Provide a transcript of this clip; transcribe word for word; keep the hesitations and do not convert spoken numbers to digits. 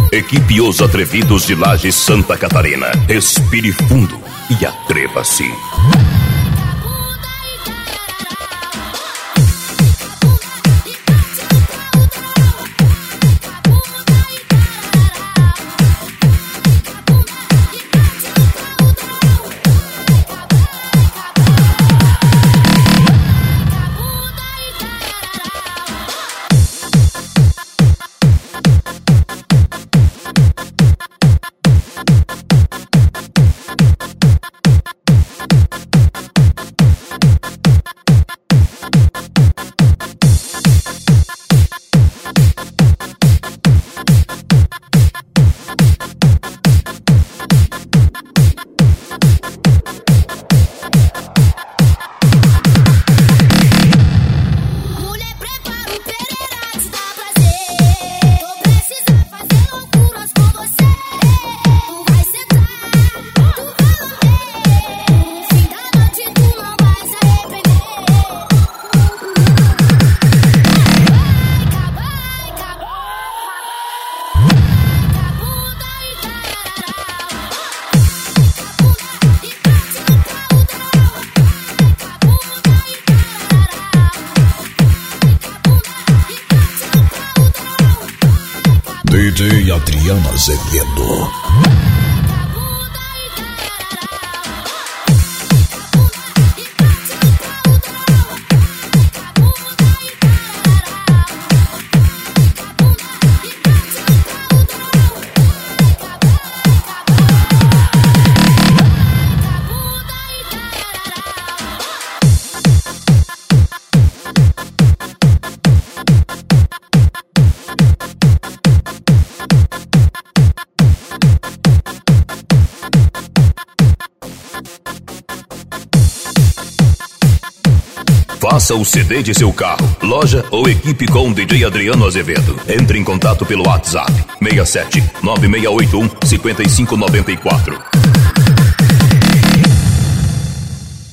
Equipe Os Atrevidos de Lages, Santa Catarina. Respire fundo e atreva-se. D J Adriano Azevedo. Faça o C D de seu carro, loja ou equipe com o D J Adriano Azevedo. Entre em contato pelo WhatsApp seis sete nove seis oito um cinco cinco nove quatro.